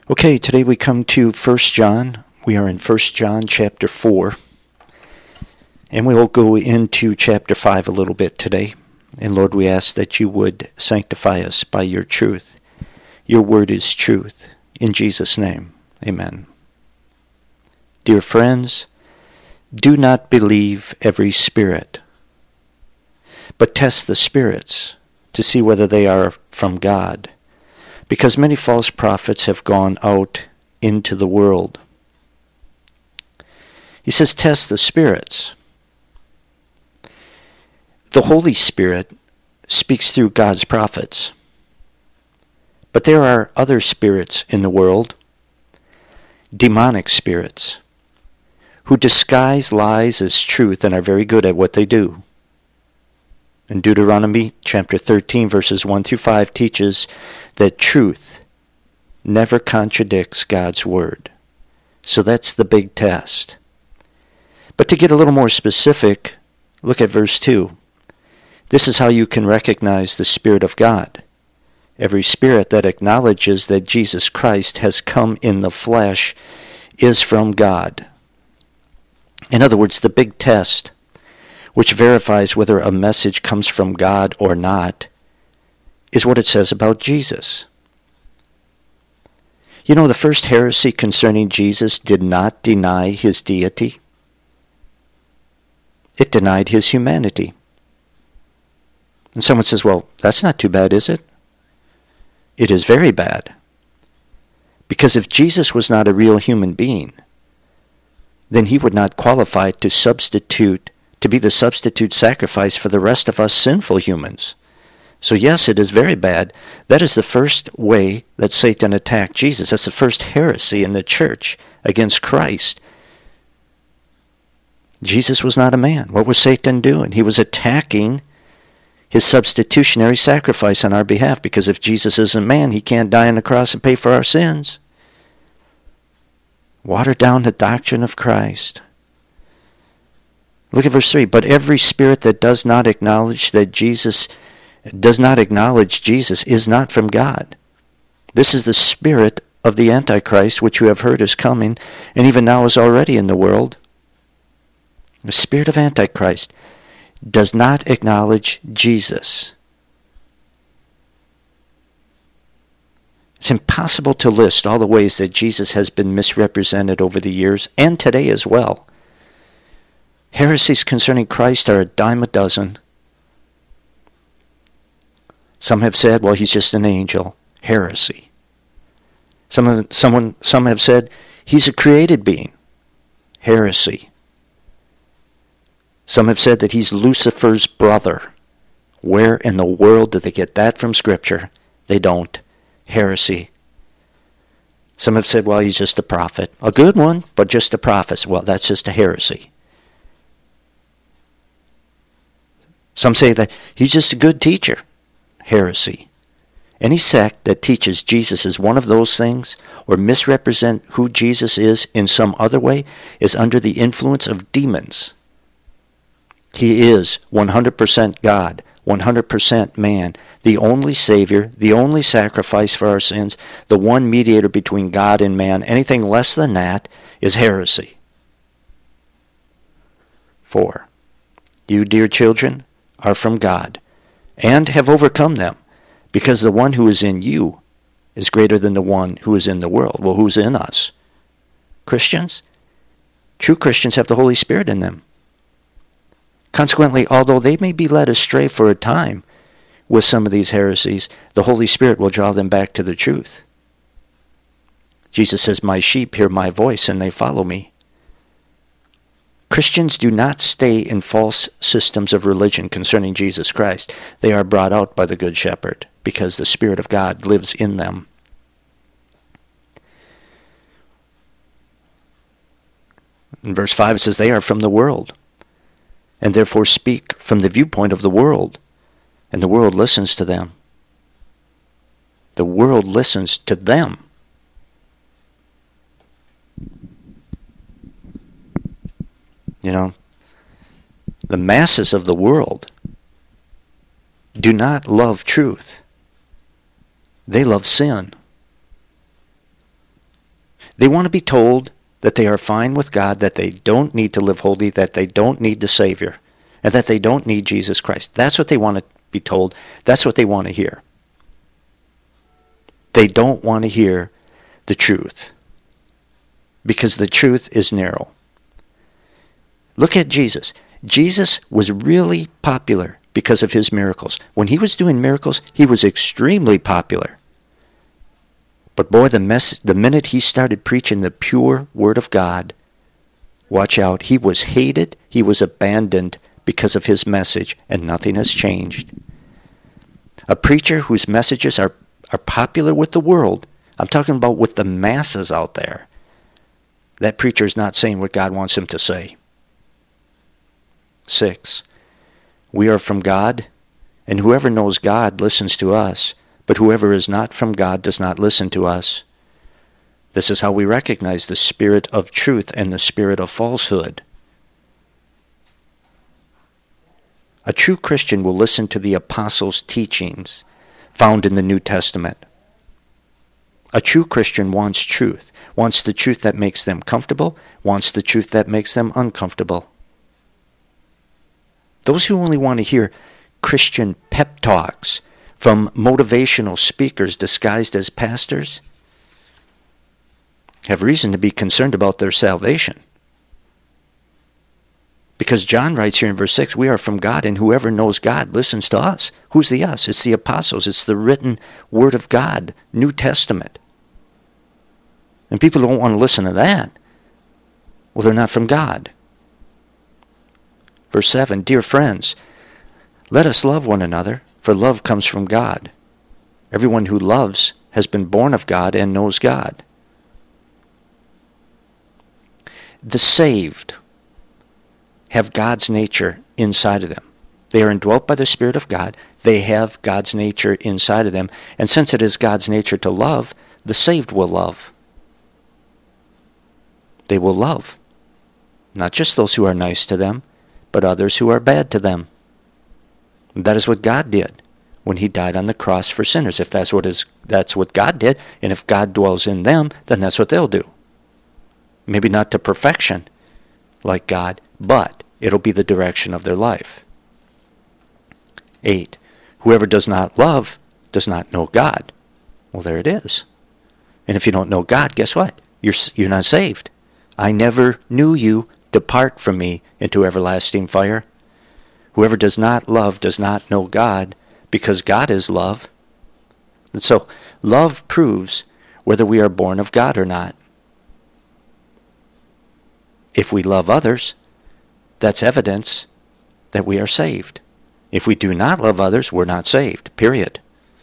Okay, today we come to 1 John. We are in 1 John chapter 4. And we will go into chapter 5 a little bit today. And Lord, we ask that you would sanctify us by your truth. Your word is truth. In Jesus' name, amen. Dear friends, do not believe every spirit, but test the spirits to see whether they are from God, because many false prophets have gone out into the world. He says, test the spirits. The Holy Spirit speaks through God's prophets. But there are other spirits in the world, demonic spirits, who disguise lies as truth and are very good at what they do. In Deuteronomy chapter 13, verses 1 through 5 teaches that truth never contradicts God's word. So that's the big test. But to get a little more specific, look at verse 2. This is how you can recognize the Spirit of God. Every spirit that acknowledges that Jesus Christ has come in the flesh is from God. In other words, the big test, which verifies whether a message comes from God or not, is what it says about Jesus. You know, the first heresy concerning Jesus did not deny his deity. It denied his humanity. And someone says, well, that's not too bad, is it? It is very bad. Because if Jesus was not a real human being, then he would not qualify to be the substitute sacrifice for the rest of us sinful humans. So yes, it is very bad. That is the first way that Satan attacked Jesus. That's the first heresy in the church against Christ. Jesus was not a man. What was Satan doing? He was attacking his substitutionary sacrifice on our behalf, because if Jesus isn't man, he can't die on the cross and pay for our sins. Water down the doctrine of Christ. Look at verse 3. But every spirit that does not acknowledge Jesus is not from God. This is the spirit of the Antichrist, which you have heard is coming, and even now is already in the world. The spirit of Antichrist does not acknowledge Jesus. It's impossible to list all the ways that Jesus has been misrepresented over the years, and today as well. Heresies concerning Christ are a dime a dozen. Some have said, well, he's just an angel. Heresy. Some have said, he's a created being. Heresy. Some have said that he's Lucifer's brother. Where in the world do they get that from Scripture? They don't. Heresy. Some have said, well, he's just a prophet. A good one, but just a prophet. Well, that's just a heresy. Some say that he's just a good teacher. Heresy. Any sect that teaches Jesus is one of those things, or misrepresent who Jesus is in some other way, is under the influence of demons. He is 100% God, 100% man, the only Savior, the only sacrifice for our sins, the one mediator between God and man. Anything less than that is heresy. 4. You, dear children, are from God, and have overcome them, because the one who is in you is greater than the one who is in the world. Well, who's in us? Christians? True Christians have the Holy Spirit in them. Consequently, although they may be led astray for a time with some of these heresies, the Holy Spirit will draw them back to the truth. Jesus says, my sheep hear my voice and they follow me. Christians do not stay in false systems of religion concerning Jesus Christ. They are brought out by the Good Shepherd because the Spirit of God lives in them. In verse 5 it says, they are from the world, and therefore speak from the viewpoint of the world, and the world listens to them. The world listens to them. You know, the masses of the world do not love truth. They love sin. They want to be told that they are fine with God, that they don't need to live holy, that they don't need the Savior, and that they don't need Jesus Christ. That's what they want to be told. That's what they want to hear. They don't want to hear the truth, because the truth is narrow. Look at Jesus. Jesus was really popular because of his miracles. When he was doing miracles, he was extremely popular. But boy, the minute he started preaching the pure Word of God, watch out, he was hated, he was abandoned because of his message, and nothing has changed. A preacher whose messages are popular with the world, I'm talking about with the masses out there, that preacher is not saying what God wants him to say. 6. We are from God, and whoever knows God listens to us, but whoever is not from God does not listen to us. This is how we recognize the spirit of truth and the spirit of falsehood. A true Christian will listen to the apostles' teachings found in the New Testament. A true Christian wants truth, wants the truth that makes them comfortable, wants the truth that makes them uncomfortable. Those who only want to hear Christian pep talks from motivational speakers disguised as pastors have reason to be concerned about their salvation. Because John writes here in verse 6, we are from God, and whoever knows God listens to us. Who's the us? It's the apostles. It's the written Word of God, New Testament. And people don't want to listen to that. Well, they're not from God. Verse 7, dear friends, let us love one another, for love comes from God. Everyone who loves has been born of God and knows God. The saved have God's nature inside of them. They are indwelt by the Spirit of God. They have God's nature inside of them. And since it is God's nature to love, the saved will love. They will love. Not just those who are nice to them, but others who are bad to them. And that is what God did when he died on the cross for sinners. If that's what God did, and if God dwells in them, then that's what they'll do. Maybe not to perfection like God, but it'll be the direction of their life. 8. Whoever does not love does not know God. Well, there it is. And if you don't know God, guess what? You're not saved. I never knew you. Depart from me into everlasting fire. Whoever does not love does not know God, because God is love. And so, love proves whether we are born of God or not. If we love others, that's evidence that we are saved. If we do not love others, we're not saved, period.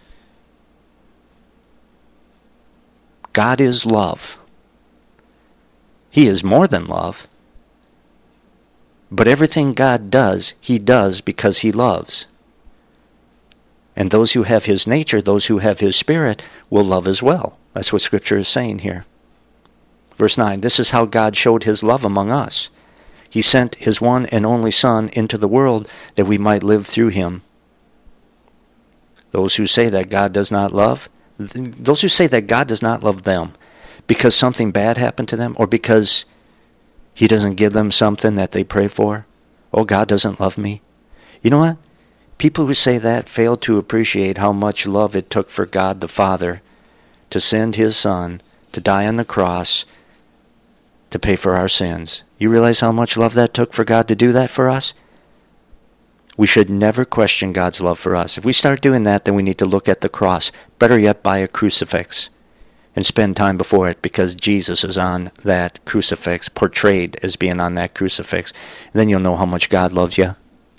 God is love. He is more than love. But everything God does, he does because he loves. And those who have his nature, those who have his spirit, will love as well. That's what Scripture is saying here. Verse 9, this is how God showed his love among us. He sent his one and only Son into the world that we might live through him. Those who say that God does not love, those who say that God does not love them because something bad happened to them or because he doesn't give them something that they pray for. Oh, God doesn't love me. You know what? People who say that fail to appreciate how much love it took for God the Father to send his Son to die on the cross to pay for our sins. You realize how much love that took for God to do that for us? We should never question God's love for us. If we start doing that, then we need to look at the cross. Better yet, buy a crucifix and spend time before it, because Jesus is on that crucifix, portrayed as being on that crucifix. And then you'll know how much God loves you.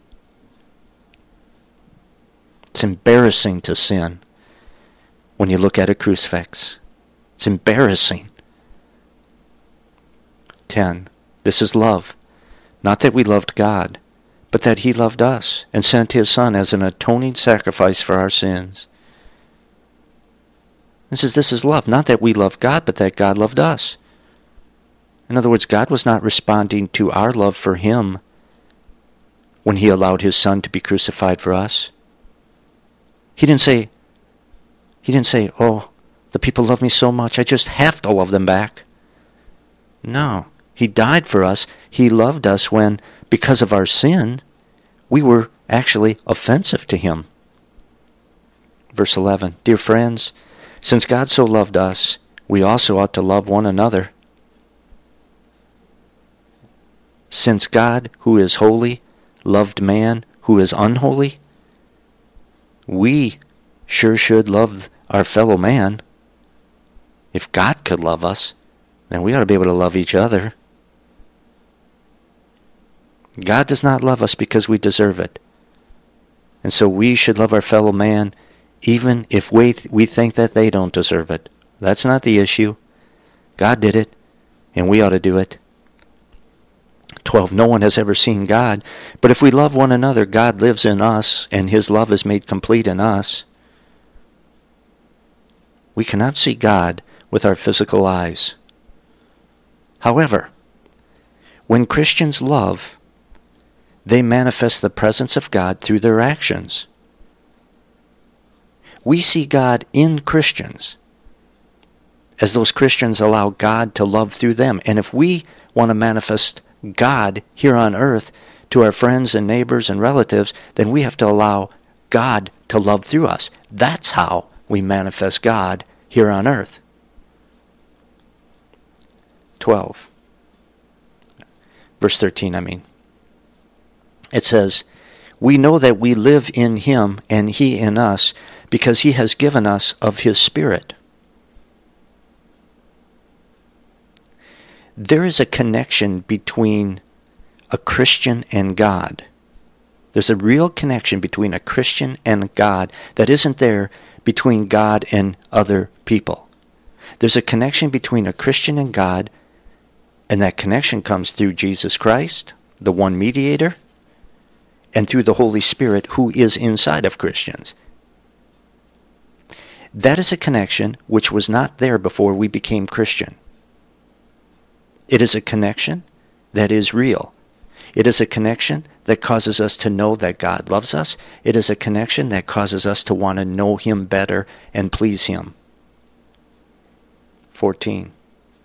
It's embarrassing to sin when you look at a crucifix. It's embarrassing. 10. This is love. Not that we loved God, but that he loved us and sent his Son as an atoning sacrifice for our sins. This is love. Not that we loved God, but that God loved us. In other words, God was not responding to our love for him when he allowed his Son to be crucified for us. He didn't say, oh, the people love me so much, I just have to love them back. No. He died for us. He loved us when, because of our sin, we were actually offensive to him. Verse 11, Dear friends, since God so loved us, we also ought to love one another. Since God, who is holy, loved man who is unholy, we sure should love our fellow man. If God could love us, then we ought to be able to love each other. God does not love us because we deserve it. And so we should love our fellow man even if we think that they don't deserve it. That's not the issue. God did it, and we ought to do it. 12, no one has ever seen God, but if we love one another, God lives in us, and his love is made complete in us. We cannot see God with our physical eyes. However, when Christians love, they manifest the presence of God through their actions. We see God in Christians as those Christians allow God to love through them. And if we want to manifest God here on earth to our friends and neighbors and relatives, then we have to allow God to love through us. That's how we manifest God here on earth. 12. Verse 13, It says, We know that we live in him and he in us because he has given us of his Spirit. There is a connection between a Christian and God. There's a real connection between a Christian and God that isn't there between God and other people. There's a connection between a Christian and God, and that connection comes through Jesus Christ, the one mediator, and through the Holy Spirit who is inside of Christians. That is a connection which was not there before we became Christian. It is a connection that is real. It is a connection that causes us to know that God loves us. It is a connection that causes us to want to know him better and please him. 14.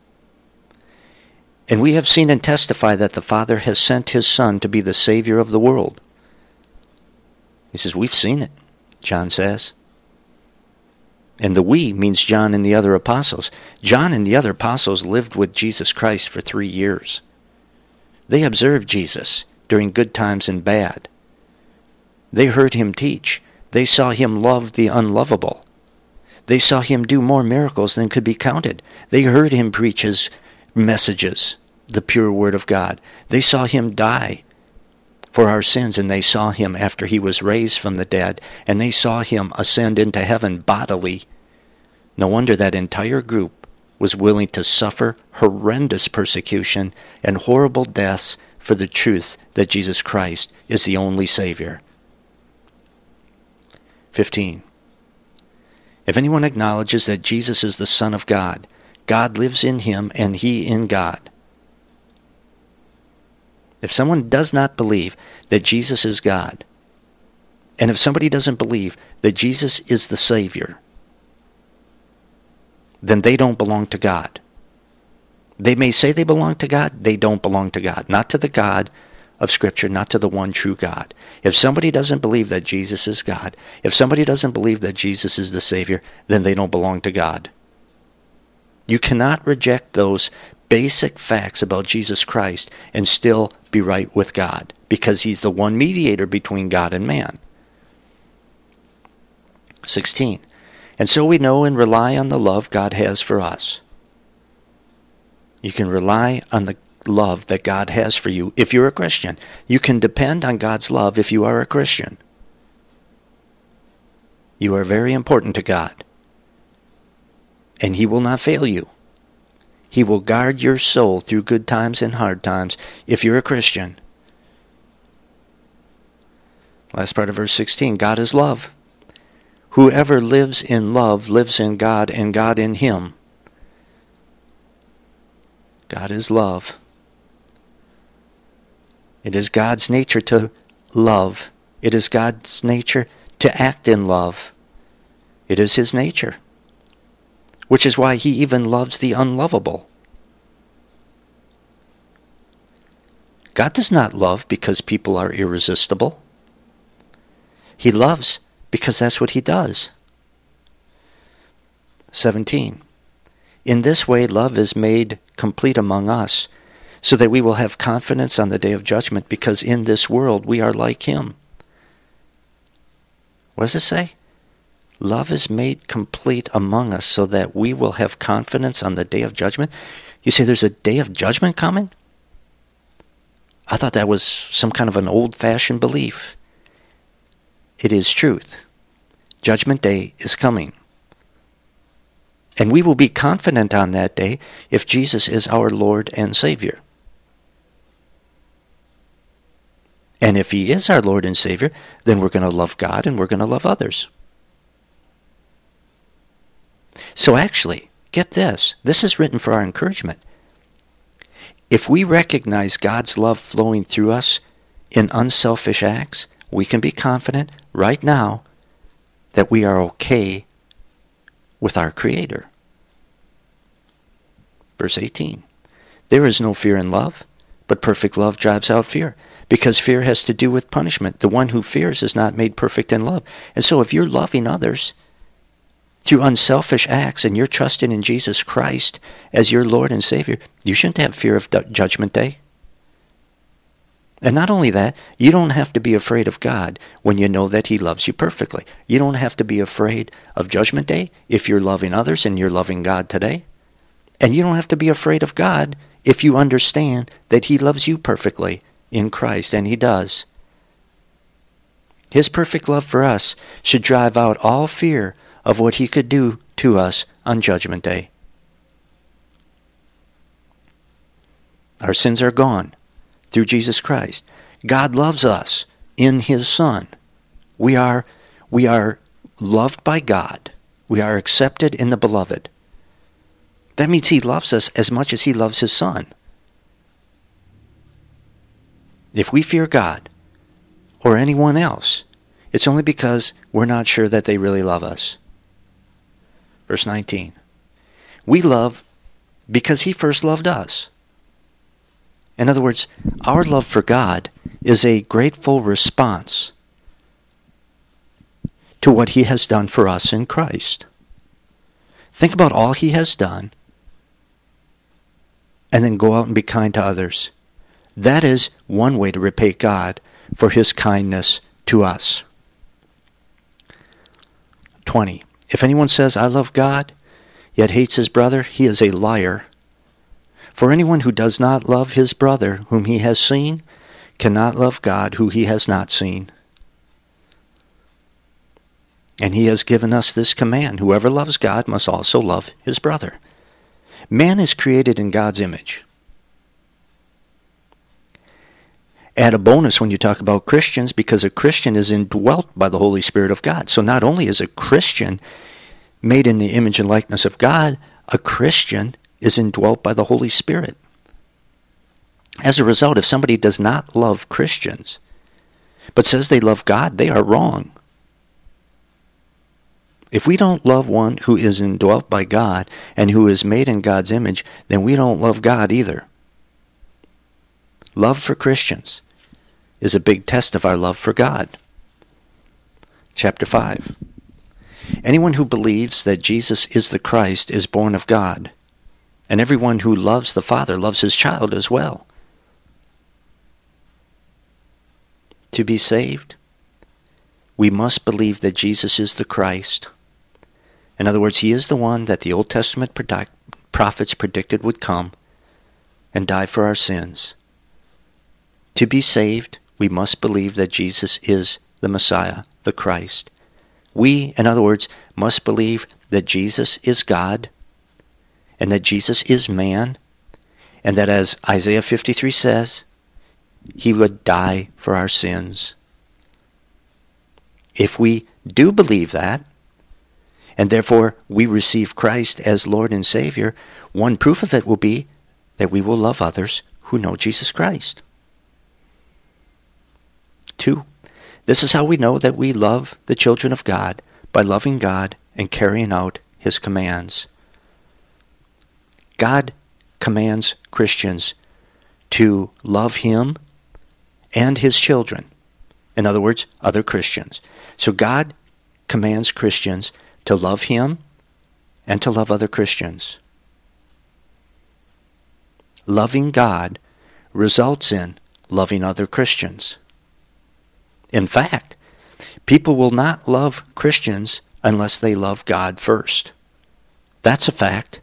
And we have seen and testify that the Father has sent his Son to be the Savior of the world. He says, we've seen it, John says. And the we means John and the other apostles. John and the other apostles lived with Jesus Christ for 3 years. They observed Jesus during good times and bad. They heard him teach. They saw him love the unlovable. They saw him do more miracles than could be counted. They heard him preach his messages, the pure word of God. They saw him die for our sins, and they saw him after he was raised from the dead, and they saw him ascend into heaven bodily. No wonder that entire group was willing to suffer horrendous persecution and horrible deaths for the truth that Jesus Christ is the only Savior. 15. If anyone acknowledges that Jesus is the Son of God, God lives in him and he in God. If someone does not believe that Jesus is God, and if somebody doesn't believe that Jesus is the Savior, then they don't belong to God. They may say they belong to God, they don't belong to God. Not to the God of Scripture, not to the one true God. If somebody doesn't believe that Jesus is God, if somebody doesn't believe that Jesus is the Savior, then they don't belong to God. You cannot reject those basic facts about Jesus Christ and still be right with God, because he's the one mediator between God and man. 16. And so we know and rely on the love God has for us. You can rely on the love that God has for you if you're a Christian. You can depend on God's love if you are a Christian. You are very important to God, and he will not fail you. He will guard your soul through good times and hard times if you're a Christian. Last part of verse 16, God is love. Whoever lives in love lives in God and God in him. God is love. It is God's nature to love. It is God's nature to act in love. It is his nature, which is why he even loves the unlovable. God does not love because people are irresistible. He loves because that's what he does. 17. In this way, love is made complete among us, so that we will have confidence on the day of judgment, because in this world we are like him. What does it say? Love is made complete among us, so that we will have confidence on the day of judgment. You say there's a day of judgment coming? I thought that was some kind of an old-fashioned belief. It is truth. Judgment Day is coming. And we will be confident on that day if Jesus is our Lord and Savior. And if he is our Lord and Savior, then we're going to love God and we're going to love others. So actually, get this. This is written for our encouragement. If we recognize God's love flowing through us in unselfish acts, we can be confident right now that we are okay with our Creator. Verse 18. There is no fear in love, but perfect love drives out fear, because fear has to do with punishment. The one who fears is not made perfect in love. And so if you're loving others through unselfish acts and you're trusting in Jesus Christ as your Lord and Savior, you shouldn't have fear of Judgment Day. And not only that, you don't have to be afraid of God when you know that he loves you perfectly. You don't have to be afraid of Judgment Day if you're loving others and you're loving God today. And you don't have to be afraid of God if you understand that he loves you perfectly in Christ, and he does. His perfect love for us should drive out all fear of what he could do to us on Judgment Day. Our sins are gone through Jesus Christ. God loves us in his Son. We are loved by God. We are accepted in the Beloved. That means he loves us as much as he loves his Son. If we fear God or anyone else, it's only because we're not sure that they really love us. Verse 19. We love because he first loved us. In other words, our love for God is a grateful response to what he has done for us in Christ. Think about all he has done, and then go out and be kind to others. That is one way to repay God for his kindness to us. 20. If anyone says, I love God, yet hates his brother, he is a liar. For anyone who does not love his brother whom he has seen cannot love God who he has not seen. And he has given us this command: whoever loves God must also love his brother. Man is created in God's image. Add a bonus when you talk about Christians, because a Christian is indwelt by the Holy Spirit of God. So not only is a Christian made in the image and likeness of God, a Christian is indwelt by the Holy Spirit. As a result, if somebody does not love Christians, but says they love God, they are wrong. If we don't love one who is indwelt by God and who is made in God's image, then we don't love God either. Love for Christians is a big test of our love for God. Chapter 5. Anyone who believes that Jesus is the Christ is born of God, and everyone who loves the Father loves his child as well. To be saved, we must believe that Jesus is the Christ. In other words, he is the one that the Old Testament prophets predicted would come and die for our sins. To be saved, we must believe that Jesus is the Messiah, the Christ. We, in other words, must believe that Jesus is God, and that Jesus is man, and that, as Isaiah 53 says, he would die for our sins. If we do believe that, and therefore we receive Christ as Lord and Savior, one proof of it will be that we will love others who know Jesus Christ. 2. This is how we know that we love the children of God, by loving God and carrying out his commands. God commands Christians to love him and his children. In other words, other Christians. So God commands Christians to love him and to love other Christians. Loving God results in loving other Christians. In fact, people will not love Christians unless they love God first. That's a fact.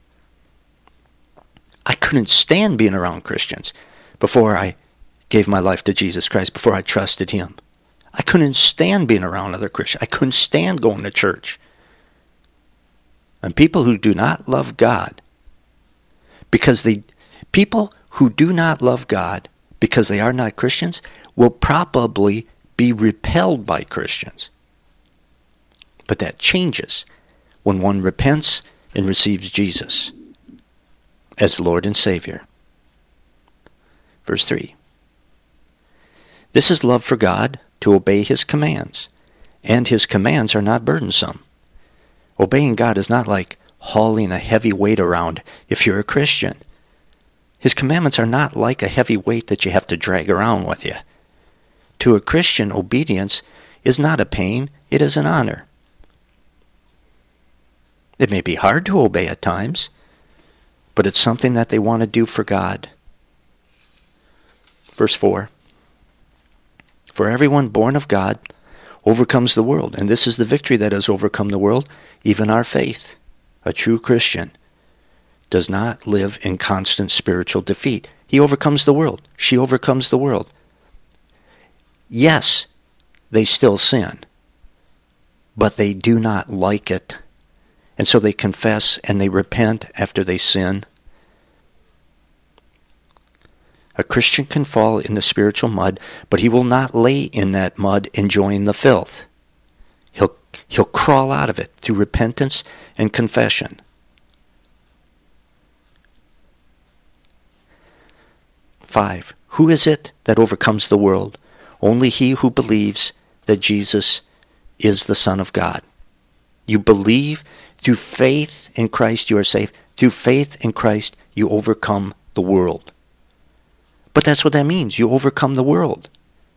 I couldn't stand being around Christians before I gave my life to Jesus Christ, before I trusted him. I couldn't stand being around other Christians. I couldn't stand going to church. And people who do not love God, people who do not love God because they are not Christians will probably be repelled by Christians. But that changes when one repents and receives Jesus as Lord and Savior. Verse 3. This is love for God, to obey his commands, and his commands are not burdensome. Obeying God is not like hauling a heavy weight around if you're a Christian. His commandments are not like a heavy weight that you have to drag around with you. To a Christian, obedience is not a pain, it is an honor. It may be hard to obey at times, but it's something that they want to do for God. Verse 4. For everyone born of God overcomes the world, and this is the victory that has overcome the world, even our faith. A true Christian does not live in constant spiritual defeat. He overcomes the world. She overcomes the world. Yes, they still sin, but they do not like it. And so they confess and they repent after they sin. A Christian can fall in the spiritual mud, but he will not lay in that mud enjoying the filth. He'll crawl out of it through repentance and confession. Five, who is it that overcomes the world? Only he who believes that Jesus is the Son of God. You believe through faith in Christ you are saved. Through faith in Christ you overcome the world. But that's what that means. You overcome the world.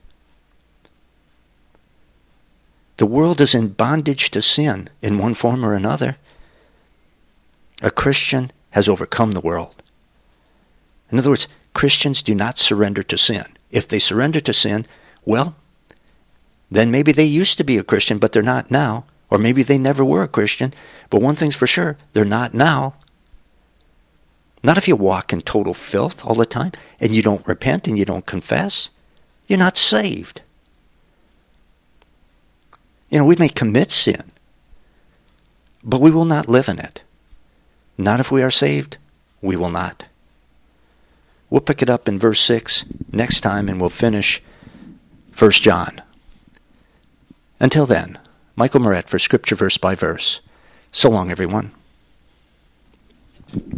The world is in bondage to sin in one form or another. A Christian has overcome the world. In other words, Christians do not surrender to sin. If they surrender to sin, well, then maybe they used to be a Christian, but they're not now. Or maybe they never were a Christian. But one thing's for sure, they're not now. Not if you walk in total filth all the time and you don't repent and you don't confess. You're not saved. You know, we may commit sin, but we will not live in it. Not if we are saved, we will not. We'll pick it up in verse 6 next time and we'll finish 1 John. Until then, Michael Moret for Scripture Verse by Verse. So long, everyone.